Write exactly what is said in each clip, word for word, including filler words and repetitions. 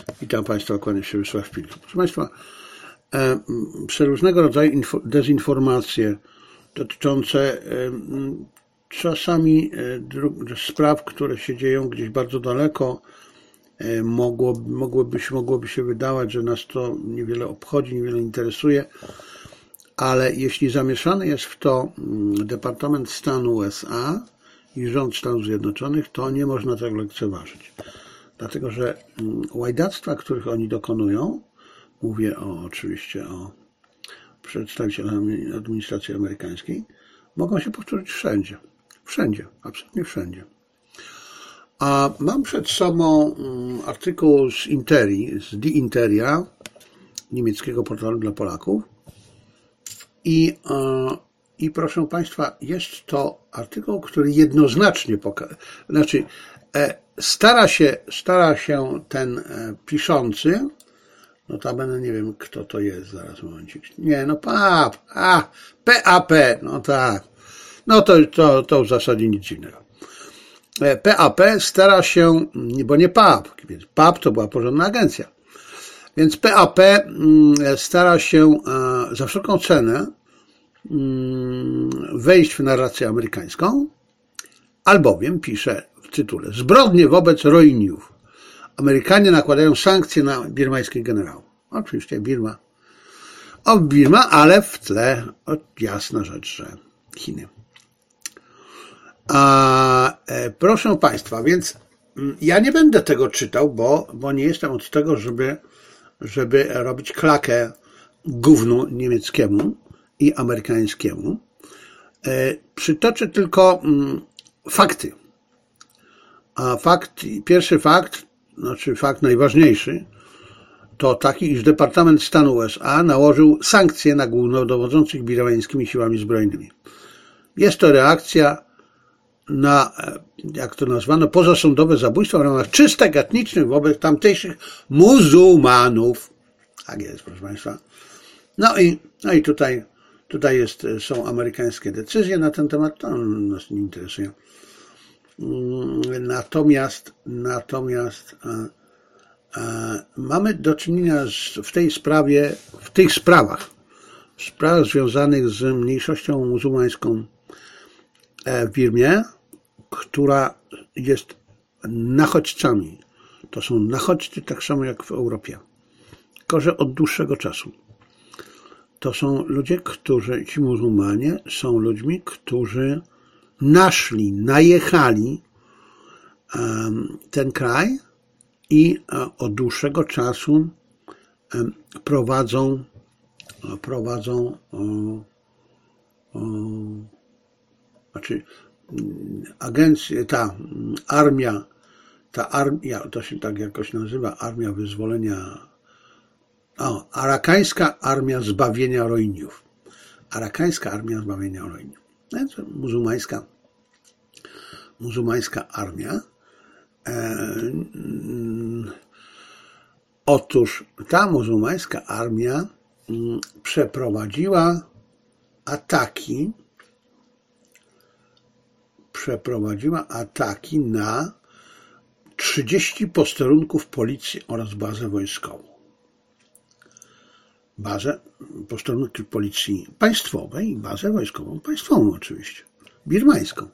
Witam Państwa, kłaniam się Wiesław Pilk. Proszę Państwa, e, przeróżnego rodzaju info, dezinformacje dotyczące e, czasami e, dru, spraw, które się dzieją gdzieś bardzo daleko, e, mogło, mogłoby, się, mogłoby się wydawać, że nas to niewiele obchodzi, niewiele interesuje, ale jeśli zamieszany jest w to Departament Stanu U S A i rząd Stanów Zjednoczonych, to nie można tego lekceważyć. Dlatego, że łajdactwa, których oni dokonują, mówię o, oczywiście o przedstawicielach administracji amerykańskiej, mogą się powtórzyć wszędzie. Wszędzie, absolutnie wszędzie. A mam przed sobą artykuł z Interi, z Die Interia, niemieckiego portalu dla Polaków. I, i proszę Państwa, jest to artykuł, który jednoznacznie pokazuje, znaczy stara się, stara się ten piszący, notabene nie wiem kto to jest, zaraz momencik, nie, no P A P, a, P A P, no tak, no to, to, to w zasadzie nic dziwnego. P A P stara się, bo nie P A P, więc P A P to była porządna agencja, więc P A P stara się za wszelką cenę wejść w narrację amerykańską, albowiem pisze w tytule: zbrodnie wobec Rohingów. Amerykanie nakładają sankcje na birmańskich generałów. Oczywiście Birma. O Birma, ale w tle o, jasna rzecz, że Chiny. A, e, proszę Państwa, więc ja nie będę tego czytał, bo, bo nie jestem od tego, żeby, żeby robić klakę gównu niemieckiemu i amerykańskiemu. E, przytoczę tylko mm, fakty. A fakt, pierwszy fakt, znaczy fakt najważniejszy, to taki, iż Departament Stanu U S A nałożył sankcje na głównodowodzących birmańskimi siłami zbrojnymi. Jest to reakcja na, jak to nazwano, pozasądowe zabójstwa w ramach czystek etnicznych wobec tamtejszych muzułmanów. Tak jest, proszę Państwa. No i, no i tutaj, tutaj jest, są amerykańskie decyzje na ten temat, to nas nie interesuje. Natomiast, natomiast e, e, mamy do czynienia z, w tej sprawie, w tych sprawach, w sprawach związanych z mniejszością muzułmańską w Birmie, która jest nachodźcami. To są nachodźcy tak samo jak w Europie, tylko że od dłuższego czasu. To są ludzie, którzy, ci muzułmanie są ludźmi, którzy naszli, najechali ten kraj i od dłuższego czasu prowadzą, prowadzą o, o, znaczy agencje, ta armia, ta armia, to się tak jakoś nazywa, Armia Wyzwolenia, o, Arakańska Armia Zbawienia Rohingów. Arakańska Armia Zbawienia Rohingów. Muzułmańska, muzułmańska armia. E, otóż ta muzułmańska armia m, przeprowadziła ataki, przeprowadziła ataki na trzydzieści posterunków policji oraz bazę wojskową. Bazę, posterunki policji państwowej i bazę wojskową państwową oczywiście, birmańską.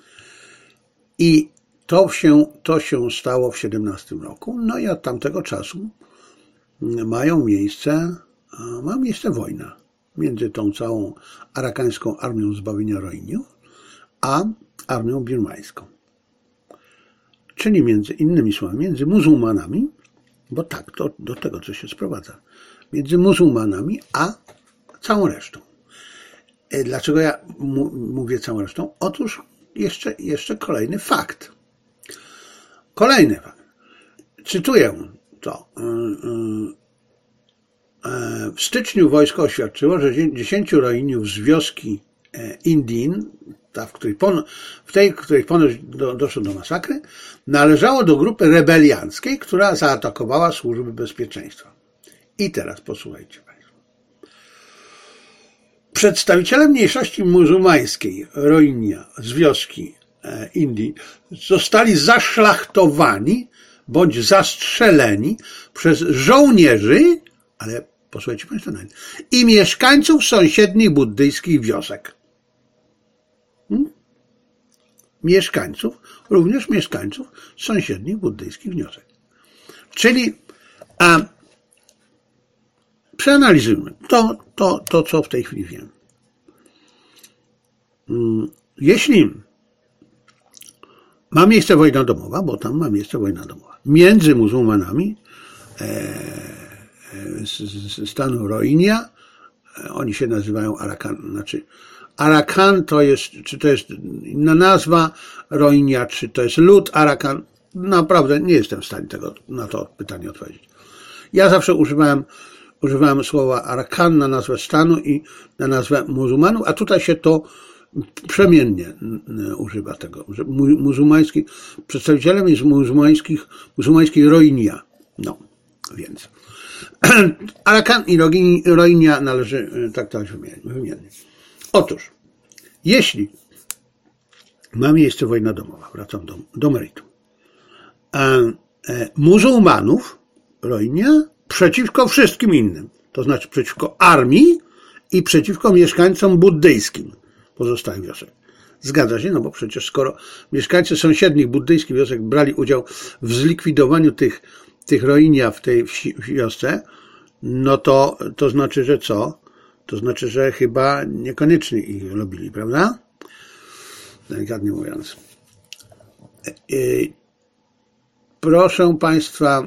I to się, to się stało w siedemnastym roku, no i od tamtego czasu mają miejsce, ma miejsce wojna między tą całą arakańską Armią Zbawienia Rohingów a armią birmańską. Czyli między innymi słowy, między muzułmanami, bo tak, to do tego co się sprowadza, między muzułmanami a całą resztą. Dlaczego ja mówię całą resztą? Otóż jeszcze, jeszcze kolejny fakt. Kolejny fakt. Cytuję to. W styczniu wojsko oświadczyło, że dziesięciu Rohingów z wioski Indin, ta, w, której pon, w tej, w której ponoć do, doszło do masakry, należało do grupy rebelianckiej, która zaatakowała służby bezpieczeństwa. I teraz posłuchajcie Państwo. Przedstawiciele mniejszości muzułmańskiej Rohingya z wioski Indii zostali zaszlachtowani bądź zastrzeleni przez żołnierzy, ale posłuchajcie Państwo, i mieszkańców sąsiednich buddyjskich wiosek. Hmm? Mieszkańców, również mieszkańców sąsiednich buddyjskich wiosek. Czyli a, przeanalizujmy to, to, to, co w tej chwili wiemy. Jeśli ma miejsce wojna domowa, bo tam ma miejsce wojna domowa, między muzułmanami e, e, z, z stanu Rohingya, e, oni się nazywają Arakan, znaczy Arakan to jest, czy to jest inna nazwa Rohingya, czy to jest lud Arakan, naprawdę nie jestem w stanie tego, na to pytanie odpowiedzieć. Ja zawsze używałem, używałem słowa Arakan na nazwę stanu i na nazwę muzułmanów, a tutaj się to przemiennie używa tego, że muzułmański, przedstawicielem jest muzułmańskich, muzułmańskiej Rohingya. No, więc Arakan i Rohingya należy traktować wymiennie. Otóż, jeśli ma miejsce wojna domowa, wracam do, do meritum, e, e, muzułmanów Rohingya przeciwko wszystkim innym, to znaczy przeciwko armii i przeciwko mieszkańcom buddyjskim pozostałych wiosek. Zgadza się, no bo przecież skoro mieszkańcy sąsiednich buddyjskich wiosek brali udział w zlikwidowaniu tych, tych Rohingya w tej wsi, wiosce, no to, to znaczy, że co? To znaczy, że chyba niekoniecznie ich lubili, prawda? Delikatnie mówiąc. Proszę Państwa,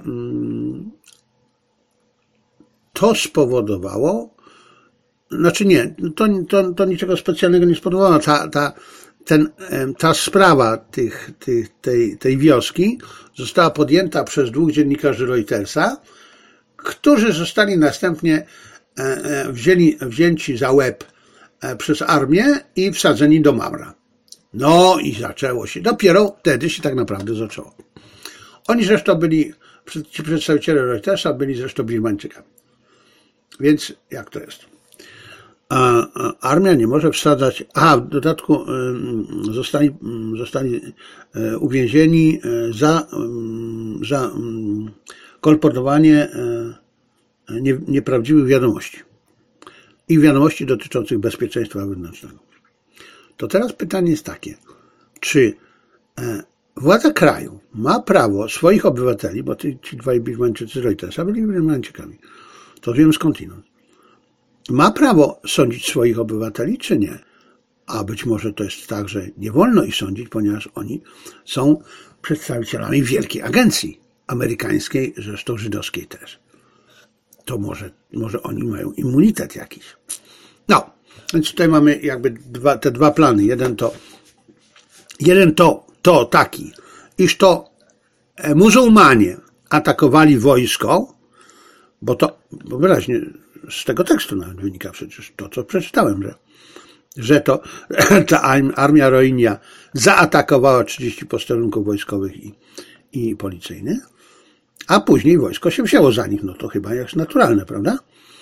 to spowodowało, znaczy nie, to, to, to niczego specjalnego nie spowodowało. Ta, ta, ten, ta sprawa tych, tych, tej, tej wioski została podjęta przez dwóch dziennikarzy Reutersa, którzy zostali następnie wzięli, wzięci za łeb przez armię i wsadzeni do Mamra. No i zaczęło się. Dopiero wtedy się tak naprawdę zaczęło. Oni zresztą byli, ci przedstawiciele Reutersa byli zresztą Birmańczykami. Więc jak to jest? A, a armia nie może wsadzać, a w dodatku y, zostali, y, zostali y, uwięzieni y, za, y, za y, kolportowanie y, nie, nieprawdziwych wiadomości i wiadomości dotyczących bezpieczeństwa wewnętrznego. To teraz pytanie jest takie, czy y, władza kraju ma prawo swoich obywateli, bo ci, ci dwaj Birmańczycy z Reutersa byli Birmańczykami, to wiem skądinąd, ma prawo sądzić swoich obywateli, czy nie? A być może to jest tak, że nie wolno ich sądzić, ponieważ oni są przedstawicielami wielkiej agencji amerykańskiej, zresztą żydowskiej też. To może, może oni mają immunitet jakiś. No, więc tutaj mamy jakby dwa, te dwa plany. Jeden to, jeden to, to taki, iż to muzułmanie atakowali wojsko, bo to, bo wyraźnie z tego tekstu nawet wynika przecież to, co przeczytałem, że, że to ta armia Rohingya zaatakowała trzydzieści posterunków wojskowych i, i policyjnych, a później wojsko się wzięło za nich. No to chyba jest naturalne, prawda?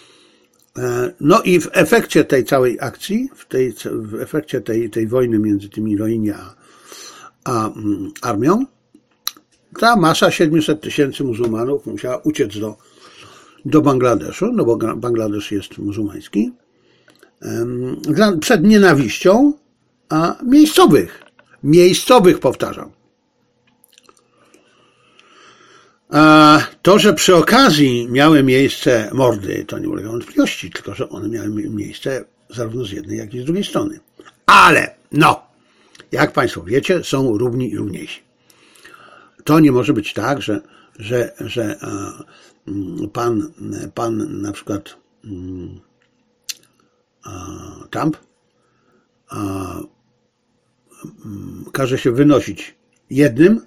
No i w efekcie tej całej akcji, w, tej, w efekcie tej, tej wojny między tymi Rohingya a, a armią, ta masa siedemset tysięcy muzułmanów musiała uciec do do Bangladeszu, no bo Bangladesz jest muzułmański, przed nienawiścią a miejscowych. Miejscowych, powtarzam. A to, że przy okazji miały miejsce mordy, to nie ulega wątpliwości, tylko że one miały miejsce zarówno z jednej, jak i z drugiej strony. Ale, no, jak Państwo wiecie, są równi i równiejsi. To nie może być tak, że, że, że Pan, pan na przykład Trump każe się wynosić jednym,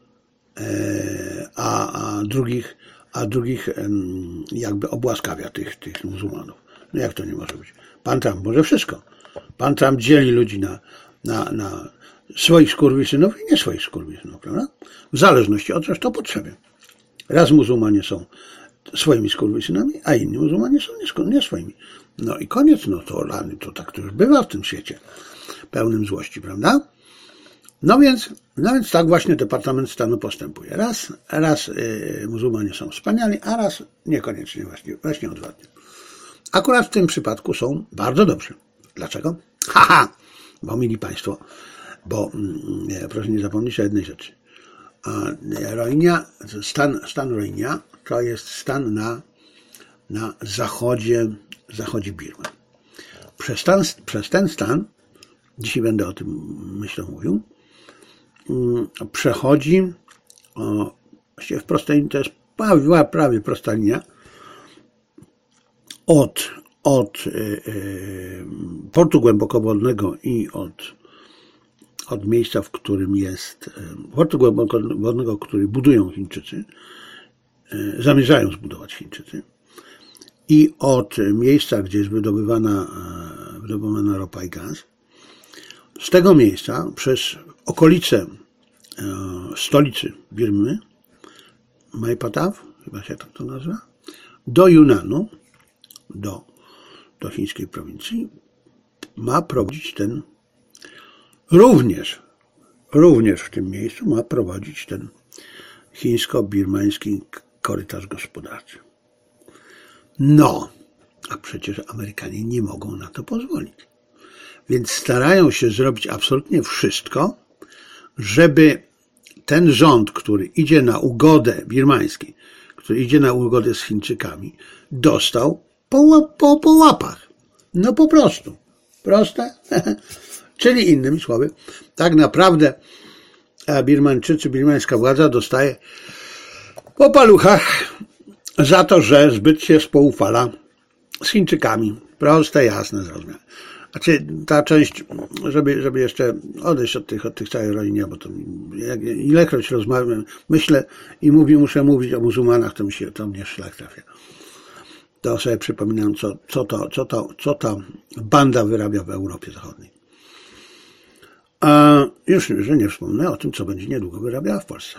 a, a drugich, a drugich jakby obłaskawia tych, tych muzułmanów. No jak to nie może być? Pan Trump może wszystko. Pan Trump dzieli ludzi na, na, na swoich skurwysynów i nie swoich skurwysynów, prawda? W zależności od zresztą potrzeby. Raz muzułmanie są swoimi skurwysynami, a inni muzułmanie są nie swoimi. No i koniec, no to, to tak to już bywa w tym świecie pełnym złości, prawda? No więc, no więc tak właśnie Departament Stanu postępuje. Raz, raz yy, muzułmanie są wspaniali, a raz niekoniecznie, właśnie, właśnie odwrotnie. Akurat w tym przypadku są bardzo dobrzy. Dlaczego? Haha! Bo mili Państwo, bo nie, proszę nie zapomnieć o jednej rzeczy. Rohingya, stan, stan Rohingya to jest stan na, na zachodzie, zachodzie Birmy. Przez, stan, przez ten stan, dzisiaj będę o tym myślę mówił, przechodzi, o, właściwie w prostej, to jest prawie, prawie prosta linia, od, od yy, portu głębokowodnego i od, od miejsca, w którym jest yy, portu głębokowodnego, który budują Chińczycy, yy, zamierzają zbudować Chińczycy, i od miejsca, gdzie jest wydobywana, yy, wydobywana ropa i gaz. Z tego miejsca przez okolice yy, stolicy Birmy, Maypataw, chyba się tak to nazywa, do Yunanu, do, do chińskiej prowincji, ma prowadzić ten, również, również w tym miejscu ma prowadzić ten chińsko-birmański korytarz gospodarczy. No, a przecież Amerykanie nie mogą na to pozwolić. Więc starają się zrobić absolutnie wszystko, żeby ten rząd, który idzie na ugodę birmański, który idzie na ugodę z Chińczykami, dostał po, po, po łapach. No po prostu. Proste? Czyli innymi słowy, tak naprawdę Birmańczycy, birmańska władza dostaje po paluchach za to, że zbyt się spoufala z Chińczykami. Proste, jasne, zrozumiałe. Znaczy ta część, żeby, żeby jeszcze odejść od tych, od tych całych Rohingya, bo to jak, ilekroć rozmawiam, myślę i mówię, muszę mówić o muzułmanach, to mi się, to mnie szlak trafia. To sobie przypominam, co, co, to, co, to, co ta banda wyrabia w Europie Zachodniej. A już, że nie wspomnę o tym, co będzie niedługo wyrabiała w Polsce.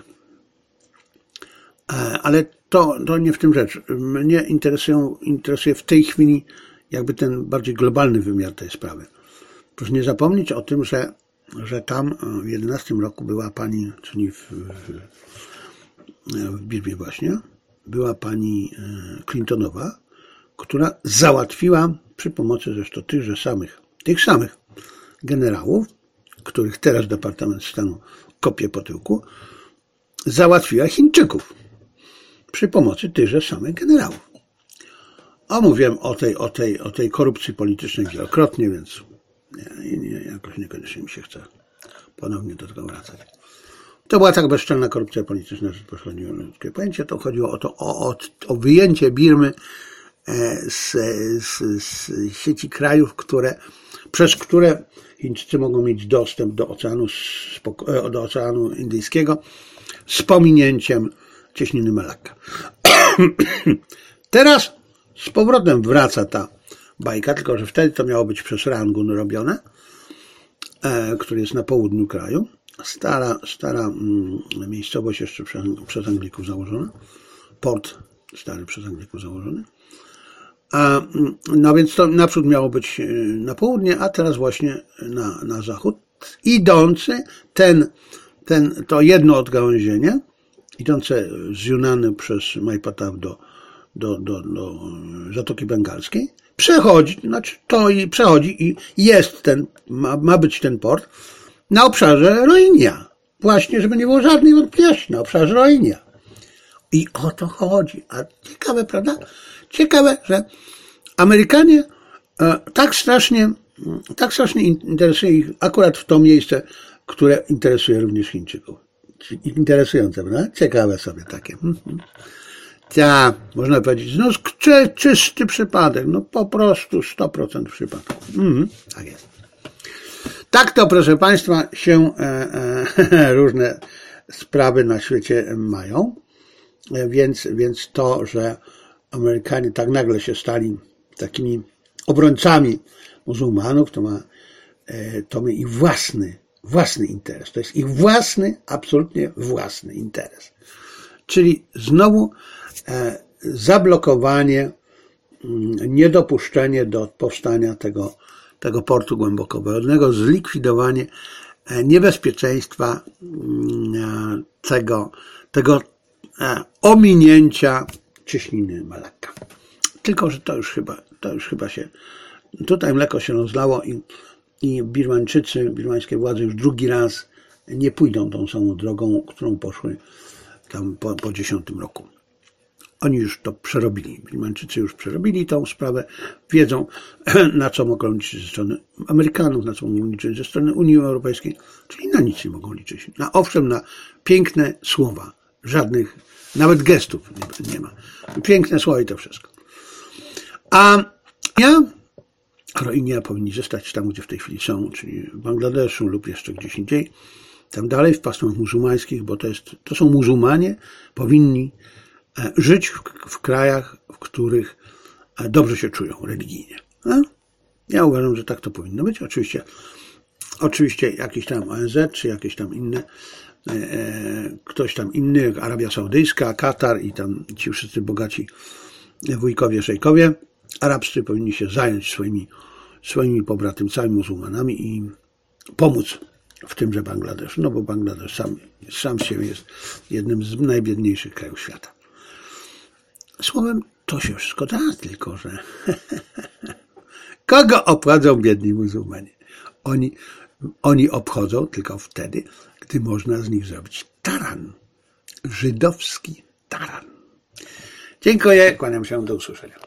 Ale to, to nie w tym rzecz. Mnie interesują, interesuje w tej chwili jakby ten bardziej globalny wymiar tej sprawy. Proszę nie zapomnieć o tym, że, że tam w jedenastym roku była pani, czyli w, w, w Birmie właśnie, była pani Clintonowa, która załatwiła przy pomocy zresztą tychże samych, tych samych generałów, których teraz Departament Stanu kopie po tyłku, załatwiła Chińczyków przy pomocy tychże samych generałów. A mówiłem o tej, o tej, o tej korupcji politycznej wielokrotnie, więc nie, nie, jakoś niekoniecznie mi się chce ponownie do tego wracać. To była tak bezczelna korupcja polityczna, że pochodziło o ludzkie pojęcie. To chodziło o to, o, o, o wyjęcie Birmy z, z, z sieci krajów, które, przez które Chińczycy mogą mieć dostęp do Oceanu, do Oceanu Indyjskiego z pominięciem cieśniny Malakka. Teraz z powrotem wraca ta bajka, tylko że wtedy to miało być przez Rangun robione, e, który jest na południu kraju. Stara, stara mm, miejscowość jeszcze przez, przez Anglików założona. Port stary przez Anglików założony. A, no więc to naprzód miało być na południe, a teraz właśnie na, na zachód. Idący ten, ten, to jedno odgałęzienie, idące z Yunanu przez Maypataw do, do, do, do Zatoki Bengalskiej, przechodzi, znaczy to i przechodzi i jest ten, ma, ma być ten port na obszarze Rohingya. Właśnie, żeby nie było żadnej wątpliwości, na obszarze Rohingya. I o to chodzi. A ciekawe, prawda? Ciekawe, że Amerykanie e, tak strasznie, tak strasznie interesuje ich akurat w to miejsce, które interesuje również Chińczyków. Interesujące, prawda? Ciekawe sobie takie. Ja, można powiedzieć, no czy, czysty przypadek, no po prostu sto procent przypadek. Mhm, tak jest. Tak to, proszę Państwa, się e, e, różne sprawy na świecie mają, e, więc, więc to, że Amerykanie tak nagle się stali takimi obrońcami muzułmanów, to ma, e, to ma ich własny, własny interes. To jest ich własny, absolutnie własny interes. Czyli znowu e, zablokowanie, niedopuszczenie do powstania tego, tego portu głębokowodnego, zlikwidowanie niebezpieczeństwa tego, tego ominięcia cieśniny Malakka. Tylko że to już chyba, to już chyba się, tutaj mleko się rozlało i, i Birmańczycy, birmańskie władze już drugi raz nie pójdą tą samą drogą, którą poszły tam po, po dziesiątym roku. Oni już to przerobili. Birmańczycy już przerobili tą sprawę, wiedzą, na co mogą liczyć ze strony Amerykanów, na co mogą liczyć ze strony Unii Europejskiej, czyli na nic nie mogą liczyć. Na owszem, na piękne słowa, żadnych, nawet gestów nie, nie ma. Piękne słowa i to wszystko. A ja, Rohingya powinni zostać tam, gdzie w tej chwili są, czyli w Bangladeszu lub jeszcze gdzieś indziej, tam dalej w pasmach muzułmańskich, bo to, jest, to są muzułmanie, powinni żyć w, w krajach, w których dobrze się czują religijnie. No? Ja uważam, że tak to powinno być. Oczywiście, oczywiście jakieś tam O N Z, czy jakieś tam inne, e, ktoś tam inny, jak Arabia Saudyjska, Katar i tam ci wszyscy bogaci wujkowie, szejkowie arabscy powinni się zająć swoimi, swoimi pobratymcami muzułmanami i pomóc w tymże Bangladeszu, no bo Bangladesz sam, sam z siebie jest jednym z najbiedniejszych krajów świata. Słowem, to się wszystko da, tylko że kogo obchodzą biedni muzułmanie? Oni, oni obchodzą tylko wtedy, gdy można z nich zrobić taran. Żydowski taran. Dziękuję, kłaniam się, do usłyszenia.